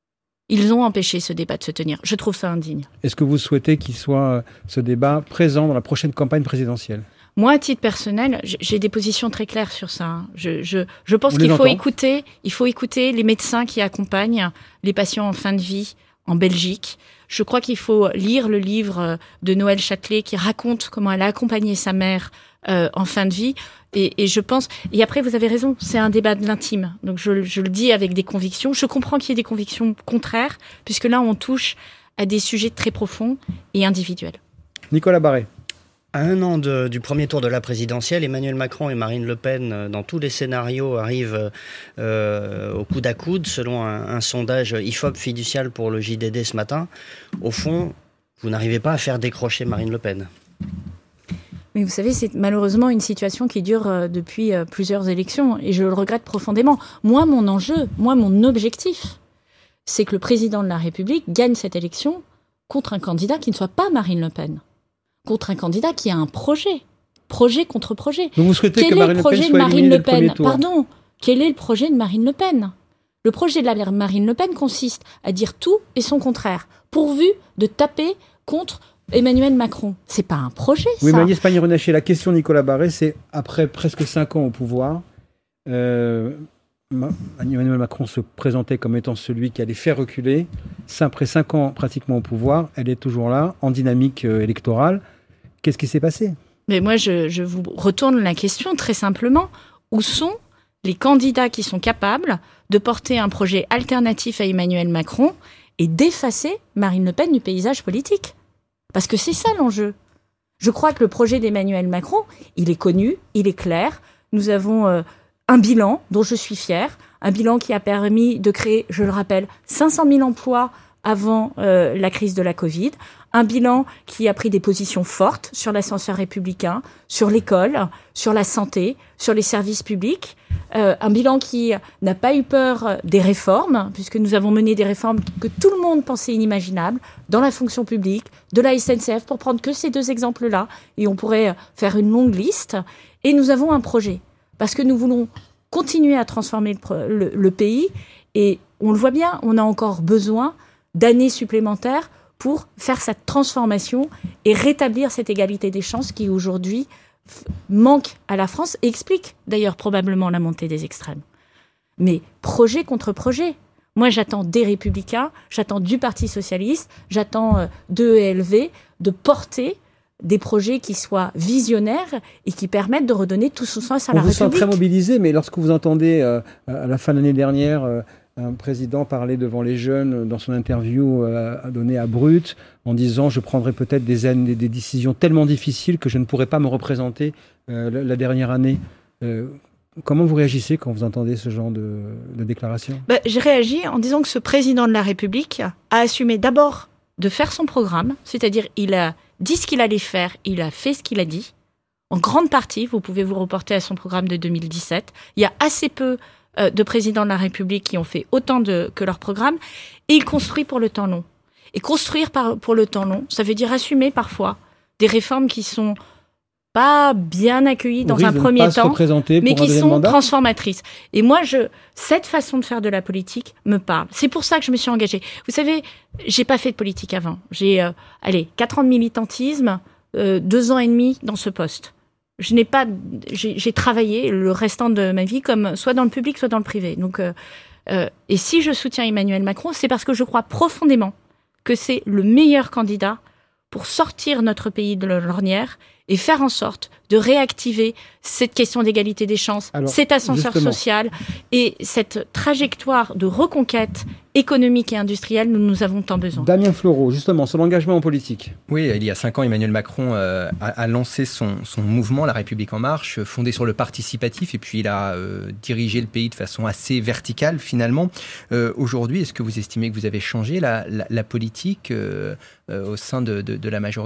Ils ont empêché ce débat de se tenir. Je trouve ça indigne. Est-ce que vous souhaitez qu'il soit, ce débat, présent dans la prochaine campagne présidentielle ? Moi, à titre personnel, j'ai des positions très claires sur ça. Je, je, je pense qu'il faut écouter, il faut écouter les médecins qui accompagnent les patients en fin de vie en Belgique. Je crois qu'il faut lire le livre de Noël Châtelet qui raconte comment elle a accompagné sa mère euh, en fin de vie. Et, et je pense... Et après, vous avez raison, c'est un débat de l'intime. Donc je, je le dis avec des convictions. Je comprends qu'il y ait des convictions contraires, puisque là, on touche à des sujets très profonds et individuels. Nicolas Barré. À un an de, du premier tour de la présidentielle, Emmanuel Macron et Marine Le Pen, dans tous les scénarios, arrivent euh, au coude à coude, selon un, un sondage I F O P fiducial pour le J D D ce matin. Au fond, vous n'arrivez pas à faire décrocher Marine Le Pen. Mais vous savez, c'est malheureusement une situation qui dure euh, depuis euh, plusieurs élections, et je le regrette profondément. Moi, mon enjeu, moi, mon objectif, c'est que le président de la République gagne cette élection contre un candidat qui ne soit pas Marine Le Pen. Contre un candidat qui a un projet, projet contre projet. Donc vous souhaitez Quel que Marine est le projet Le Pen de soit Marine Le Pen Pen Pardon, quel est le projet de Marine Le Pen ? Le projet de la Marine Le Pen consiste à dire tout et son contraire, pourvu de taper contre Emmanuel Macron. C'est pas un projet, ça. Oui, mais Agnès Pannier-Runacher, la question de Nicolas Barré, c'est après presque cinq ans au pouvoir, euh, Emmanuel Macron se présentait comme étant celui qui allait faire reculer. Après cinq ans pratiquement au pouvoir, elle est toujours là, en dynamique euh, électorale. Qu'est-ce qui s'est passé ? Mais moi, je, je vous retourne la question très simplement. Où sont les candidats qui sont capables de porter un projet alternatif à Emmanuel Macron et d'effacer Marine Le Pen du paysage politique ? Parce que c'est ça l'enjeu. Je crois que le projet d'Emmanuel Macron, il est connu, il est clair. Nous avons euh, un bilan dont je suis fière, un bilan qui a permis de créer, je le rappelle, cinq cent mille emplois avant euh, la crise de la Covid, un bilan qui a pris des positions fortes sur l'ascenseur républicain, sur l'école, sur la santé, sur les services publics, euh, un bilan qui n'a pas eu peur des réformes, puisque nous avons mené des réformes que tout le monde pensait inimaginables, dans la fonction publique, de la S N C F, pour prendre que ces deux exemples-là, et on pourrait faire une longue liste, et nous avons un projet, parce que nous voulons continuer à transformer le, le, le pays, et on le voit bien, on a encore besoin d'années supplémentaires pour faire cette transformation et rétablir cette égalité des chances qui aujourd'hui f- manque à la France et explique d'ailleurs probablement la montée des extrêmes. Mais projet contre projet. Moi, j'attends des Républicains, j'attends du Parti Socialiste, j'attends euh, de E L V de porter des projets qui soient visionnaires et qui permettent de redonner tout son sens à On la vous République. sent très mobilisé, mais lorsque vous entendez euh, à la fin de l'année dernière euh, un président parler devant les jeunes dans son interview euh, donnée à Brut en disant « je prendrai peut-être des, des, des décisions tellement difficiles que je ne pourrai pas me représenter euh, la, la dernière année euh, ». Comment vous réagissez quand vous entendez ce genre de, de déclaration ? Ben, j'ai réagi en disant que ce président de la République a assumé d'abord de faire son programme, c'est-à-dire il a dit ce qu'il allait faire, il a fait ce qu'il a dit. En grande partie, vous pouvez vous reporter à son programme de deux mille dix-sept. Il y a assez peu euh, de présidents de la République qui ont fait autant de, que leur programme, et il construit pour le temps long. Et construire par, pour le temps long, ça veut dire assumer parfois des réformes qui sont pas bien accueillies dans un premier temps, mais qui sont transformatrices. Et moi, je, cette façon de faire de la politique me parle. C'est pour ça que je me suis engagée. Vous savez, j'ai pas fait de politique avant. J'ai, euh, allez, quatre ans de militantisme, euh, deux ans et demi dans ce poste. Je n'ai pas, j'ai, j'ai travaillé le restant de ma vie comme soit dans le public, soit dans le privé. Donc, euh, euh, et si je soutiens Emmanuel Macron, c'est parce que je crois profondément que c'est le meilleur candidat pour sortir notre pays de l'ornière et faire en sorte de réactiver cette question d'égalité des chances, Alors, cet ascenseur justement. social et cette trajectoire de reconquête économique et industrielle dont nous avons tant besoin. Damien Fleureau, justement, son engagement en politique. Oui, il y a cinq ans, Emmanuel Macron euh, a, a lancé son, son mouvement, La République En Marche, fondé sur le participatif, et puis il a euh, dirigé le pays de façon assez verticale, finalement. Euh, aujourd'hui, est-ce que vous estimez que vous avez changé la, la, la politique euh, euh, au sein de, de, de la majorité ?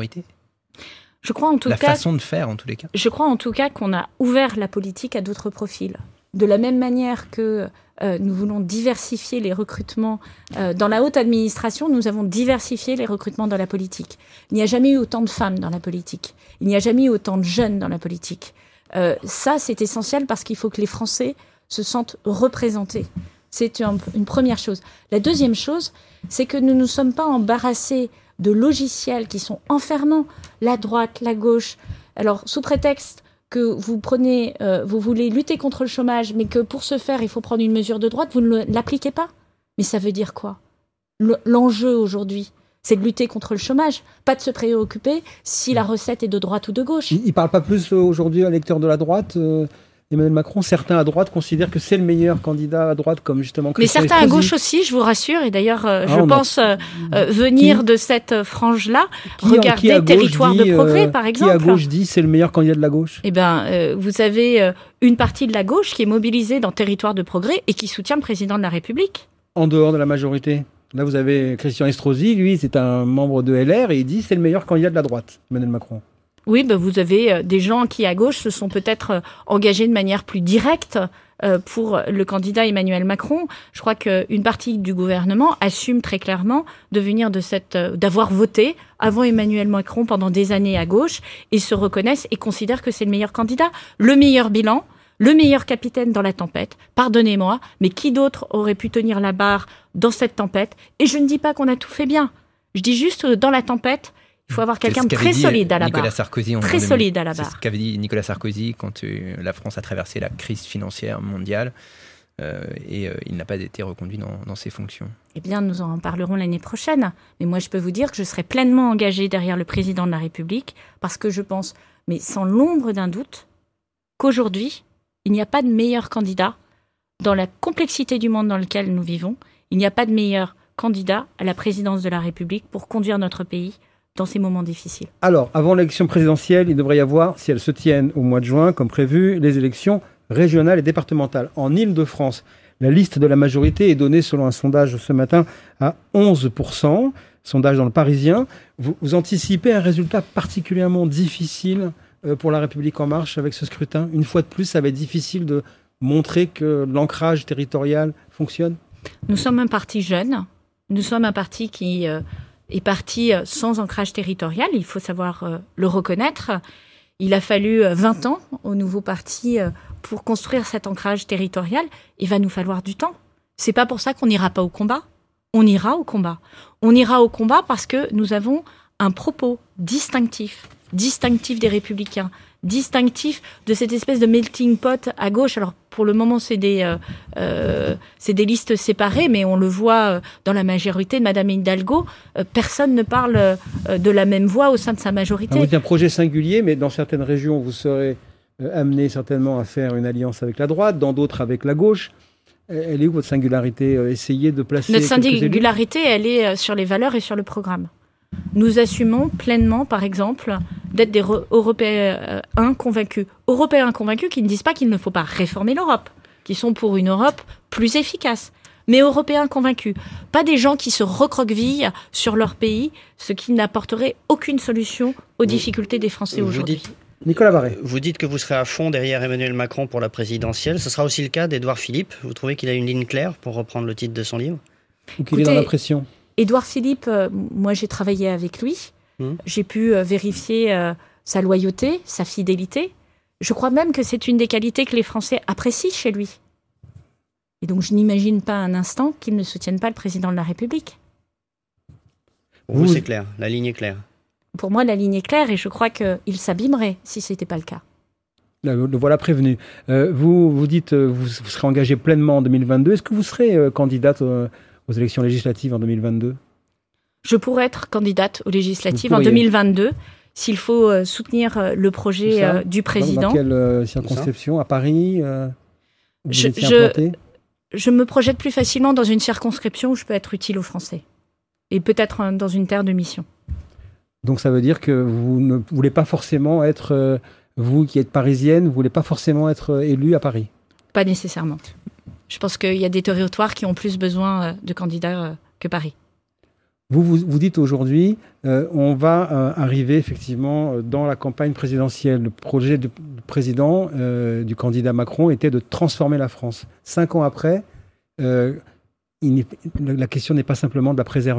Je crois en tout la cas, façon de faire, en tous les cas. Je crois en tout cas qu'on a ouvert la politique à d'autres profils. De la même manière que euh, nous voulons diversifier les recrutements euh, dans la haute administration, nous avons diversifié les recrutements dans la politique. Il n'y a jamais eu autant de femmes dans la politique. Il n'y a jamais eu autant de jeunes dans la politique. Euh, ça, c'est essentiel parce qu'il faut que les Français se sentent représentés. C'est un, une première chose. La deuxième chose, c'est que nous ne nous sommes pas embarrassés de logiciels qui sont enfermants, la droite, la gauche. Alors, sous prétexte que vous prenez, euh, vous voulez lutter contre le chômage, mais que pour ce faire, il faut prendre une mesure de droite, vous ne l'appliquez pas. Mais ça veut dire quoi ? Le, L'enjeu aujourd'hui, c'est de lutter contre le chômage, pas de se préoccuper si la recette est de droite ou de gauche. Il ne parle pas plus aujourd'hui à l'électeur de la droite euh... Emmanuel Macron, certains à droite considèrent que c'est le meilleur candidat à droite, comme justement Christian Mais certains Estrosi. À gauche aussi, je vous rassure, et d'ailleurs, euh, ah, je pense euh, euh, venir qui, de cette frange-là. Qui, Regardez qui Territoire dit, de progrès, euh, par exemple. Qui à gauche dit c'est le meilleur candidat de la gauche ? Eh bien, euh, vous avez euh, une partie de la gauche qui est mobilisée dans Territoire de progrès et qui soutient le président de la République. En dehors de la majorité ? Là, vous avez Christian Estrosi, lui, c'est un membre de L R, et il dit c'est le meilleur candidat de la droite, Emmanuel Macron. Oui, ben vous avez euh, des gens qui, à gauche, se sont peut-être euh, engagés de manière plus directe euh, pour le candidat Emmanuel Macron. Je crois qu'une partie du gouvernement assume très clairement de venir de cette, euh, d'avoir voté avant Emmanuel Macron pendant des années à gauche et se reconnaissent et considèrent que c'est le meilleur candidat. Le meilleur bilan, le meilleur capitaine dans la tempête. Pardonnez-moi, mais qui d'autre aurait pu tenir la barre dans cette tempête ? Et je ne dis pas qu'on a tout fait bien. Je dis juste dans la tempête, il faut avoir quelqu'un de très solide à la Nicolas barre. Sarkozy, très solide à la barre. C'est ce qu'avait dit Nicolas Sarkozy quand euh, la France a traversé la crise financière mondiale euh, et euh, il n'a pas été reconduit dans, dans ses fonctions. Eh bien, nous en parlerons l'année prochaine. Mais moi, je peux vous dire que je serai pleinement engagée derrière le président de la République parce que je pense, mais sans l'ombre d'un doute, qu'aujourd'hui, il n'y a pas de meilleur candidat dans la complexité du monde dans lequel nous vivons. Il n'y a pas de meilleur candidat à la présidence de la République pour conduire notre pays dans ces moments difficiles. Alors, avant l'élection présidentielle, il devrait y avoir, si elles se tiennent au mois de juin, comme prévu, les élections régionales et départementales. En Île-de-France, la liste de la majorité est donnée, selon un sondage ce matin, à onze pour cent, sondage dans le Parisien. Vous, vous anticipez un résultat particulièrement difficile euh, pour La République En Marche avec ce scrutin ? Une fois de plus, ça va être difficile de montrer que l'ancrage territorial fonctionne ? Nous sommes un parti jeune. Nous sommes un parti qui... Euh, est parti sans ancrage territorial, il faut savoir euh, le reconnaître. Il a fallu vingt ans au nouveau parti euh, pour construire cet ancrage territorial. Il va nous falloir du temps. C'est pas pour ça qu'on n'ira pas au combat. On ira au combat. On ira au combat parce que nous avons un propos distinctif, distinctif des Républicains, distinctif de cette espèce de melting pot à gauche. Alors, pour le moment, c'est des, euh, euh, c'est des listes séparées, mais on le voit dans la majorité de Mme Hidalgo. Euh, personne ne parle euh, de la même voix au sein de sa majorité. C'est un projet singulier, mais dans certaines régions, vous serez euh, amené certainement à faire une alliance avec la droite, dans d'autres avec la gauche. Elle est où votre singularité ? Essayez de placer... Notre singularité, elle est sur les valeurs et sur le programme. Nous assumons pleinement, par exemple, d'être des Européens convaincus. Européens convaincus qui ne disent pas qu'il ne faut pas réformer l'Europe, qui sont pour une Europe plus efficace. Mais Européens convaincus. Pas des gens qui se recroquevillent sur leur pays, ce qui n'apporterait aucune solution aux difficultés des Français vous aujourd'hui. Dites, Nicolas Barré. Vous dites que vous serez à fond derrière Emmanuel Macron pour la présidentielle. Ce sera aussi le cas d'Édouard Philippe. Vous trouvez qu'il a une ligne claire pour reprendre le titre de son livre ? Ou qu'il est dans la pression ? Édouard Philippe, euh, moi j'ai travaillé avec lui. Mmh. J'ai pu euh, vérifier euh, sa loyauté, sa fidélité. Je crois même que c'est une des qualités que les Français apprécient chez lui. Et donc je n'imagine pas un instant qu'ils ne soutiennent pas le président de la République. Pour vous, c'est clair, la ligne est claire. Pour moi, la ligne est claire et je crois qu'il s'abîmerait si ce n'était pas le cas. Le, le voilà prévenu. Euh, vous, vous dites que vous, vous serez engagé pleinement en deux mille vingt-deux. Est-ce que vous serez euh, candidate euh, aux élections législatives en deux mille vingt-deux ? Je pourrais être candidate aux législatives en deux mille vingt-deux s'il faut euh, soutenir euh, le projet euh, du président. Dans, dans quelle euh, circonscription ? À Paris euh, je, je, je me projette plus facilement dans une circonscription où je peux être utile aux Français. Et peut-être euh, dans une terre de mission. Donc ça veut dire que vous ne voulez pas forcément être... Euh, Vous qui êtes parisienne, vous ne voulez pas forcément être élue à Paris ? Pas nécessairement. Je pense qu'il y a des territoires qui ont plus besoin de candidats que Paris. Vous vous, vous dites aujourd'hui, euh, on va euh, arriver effectivement dans la campagne présidentielle. Le projet du président, euh, du candidat Macron, était de transformer la France. Cinq ans après, euh, il la question n'est pas simplement de la préserver ?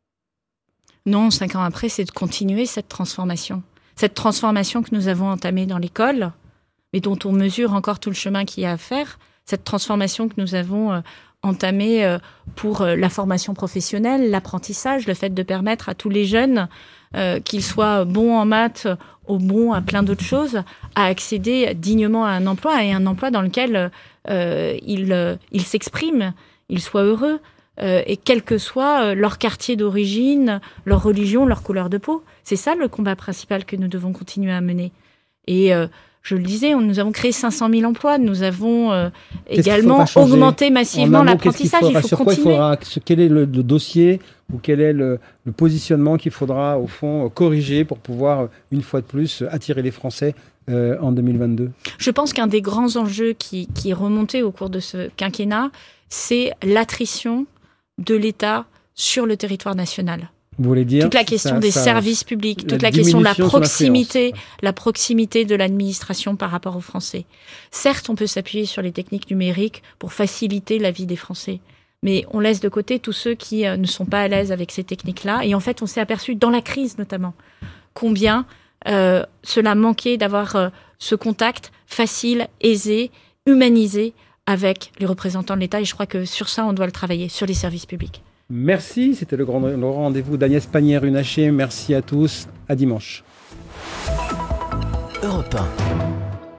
Non, cinq ans après, c'est de continuer cette transformation. Cette transformation que nous avons entamée dans l'école, mais dont on mesure encore tout le chemin qu'il y a à faire, cette transformation que nous avons euh, entamée euh, pour euh, la formation professionnelle, l'apprentissage, le fait de permettre à tous les jeunes, euh, qu'ils soient bons en maths ou bons à plein d'autres choses, à accéder dignement à un emploi, et un emploi dans lequel euh, ils, euh, ils s'expriment, ils soient heureux, Euh, et quel que soit euh, leur quartier d'origine, leur religion, leur couleur de peau. C'est ça le combat principal que nous devons continuer à mener. Et euh, je le disais, on, nous avons créé cinq cent mille emplois, nous avons euh, également augmenté massivement mot, l'apprentissage. Il faut sur continuer. Quoi il faudra, quel est le, le dossier ou quel est le, le positionnement qu'il faudra au fond corriger pour pouvoir une fois de plus attirer les Français euh, en deux mille vingt-deux ? Je pense qu'un des grands enjeux qui, qui est remonté au cours de ce quinquennat, c'est l'attrition de l'État sur le territoire national. Vous voulez dire toute la question ça, des ça, services publics, toute la, la question de la proximité, la proximité de l'administration par rapport aux Français. Certes, on peut s'appuyer sur les techniques numériques pour faciliter la vie des Français, mais on laisse de côté tous ceux qui euh, ne sont pas à l'aise avec ces techniques-là. Et en fait, on s'est aperçu, dans la crise notamment, combien euh, cela manquait d'avoir euh, ce contact facile, aisé, humanisé, avec les représentants de l'État, et je crois que sur ça, on doit le travailler, sur les services publics. Merci, c'était le grand, le grand rendez-vous d'Agnès Pannier-Runacher. Merci à tous, à dimanche. Europe un.